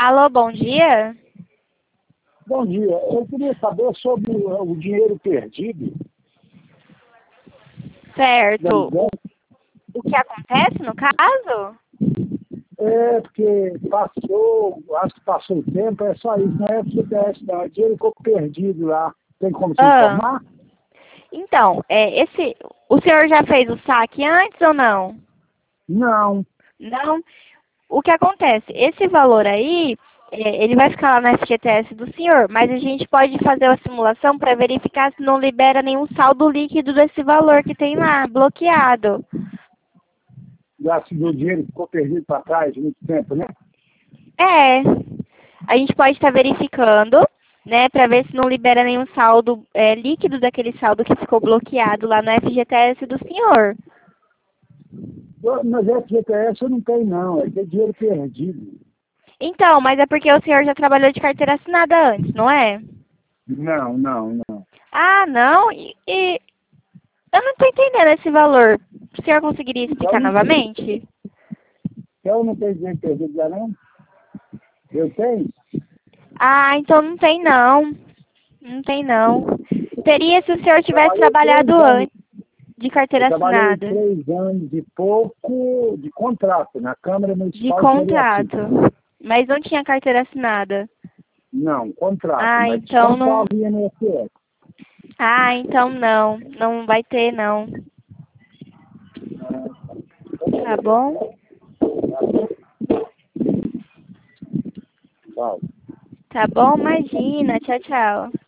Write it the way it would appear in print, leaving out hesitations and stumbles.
Alô, bom dia? Bom dia. Eu queria saber sobre o dinheiro perdido da Certo. mulher. O que acontece no caso? É porque acho que passou o tempo, é só isso, não é FGTS não, o dinheiro ficou perdido lá. Tem como se Ah, informar? então, o senhor já fez o saque antes ou não? Não. Não? O que acontece? Esse valor aí, ele vai ficar lá no FGTS do senhor, mas a gente pode fazer a simulação para verificar se não libera nenhum saldo líquido desse valor que tem lá, bloqueado. O dinheiro ficou perdido para trás muito tempo, né? É, a gente pode estar verificando, né, para ver se não libera nenhum saldo líquido daquele saldo que ficou bloqueado lá no FGTS do senhor. Mas FGTS eu não tenho não, é ter dinheiro perdido. Então, mas é porque o senhor já trabalhou de carteira assinada antes, não é? Não, não, não. Ah, não? E eu não estou entendendo esse valor. O senhor conseguiria explicar novamente? Eu não tenho dinheiro perdido já não? Eu tenho? Ah, então não tem não. Não tem não. Teria se o senhor Eu tivesse trabalhei trabalhado 3 anos. antes de Eu carteira trabalhei assinada. 3 anos e pouco de contrato na Câmara De Municipal de Seriatim. contrato. Mas não tinha carteira assinada. Não, contrato, Ah, mas então não. descontava o INSS. Ah, então não. Não vai ter não. Tá bom? Vai. Tá bom? Imagina. Tchau, tchau.